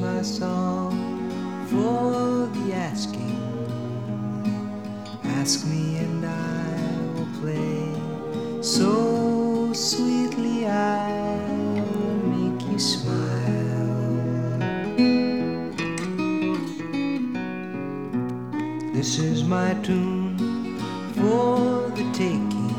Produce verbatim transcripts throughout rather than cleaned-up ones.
my song for the asking. Ask me and I will play so sweetly I'll make you smile. This is my tune for the taking.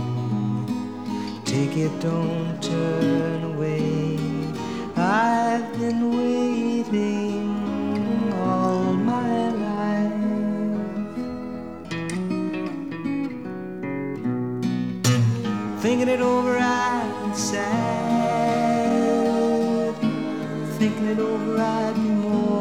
Take it, don't turn away. I've been waiting all my life, thinking it over I'm sad, thinking it over I'd be more